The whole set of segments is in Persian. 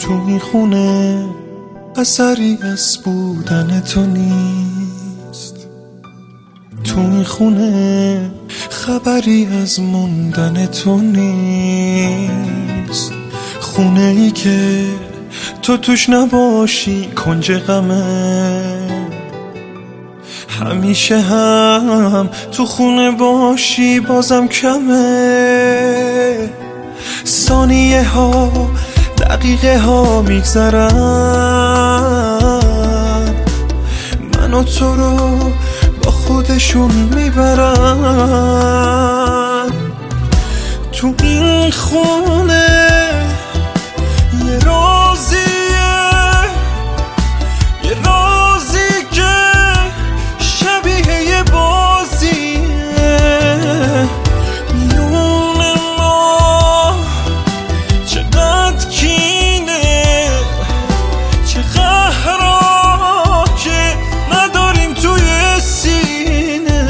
تو این خونه اثری از بودن تو نیست، تو این خونه خبری از موندن تو نیست. خونه ای که تو توش نباشی کنج غمه، همیشه هم تو خونه باشی بازم کمه. ثانیه ها دقیقه ها میگذرن، من و تو رو با خودشون میبرن. تو این خونه یه رازیه، یه رازی که شبیه یه بازیه. میون ما چقدر کینه، چه قهرا که نداریم توی سینه.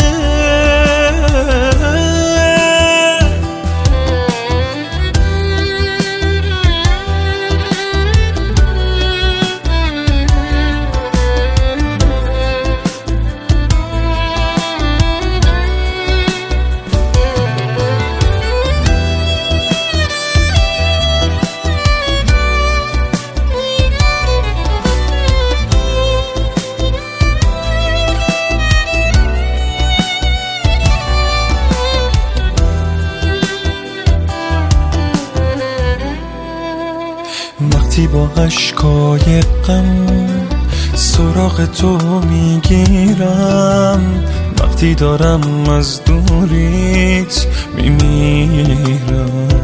وقتی با اشکای غم سراغ تو میگیرم، وقتی دارم از دوریت میمیرم،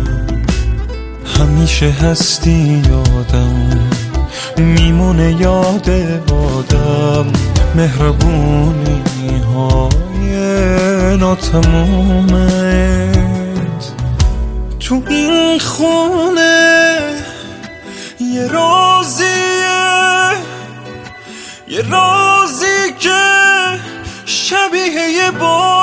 همیشه هستی یادم میمونه یاد آدم. مهربونی های ناتمومت تو این خونه یه رازیه، یه رازی که شبیه یه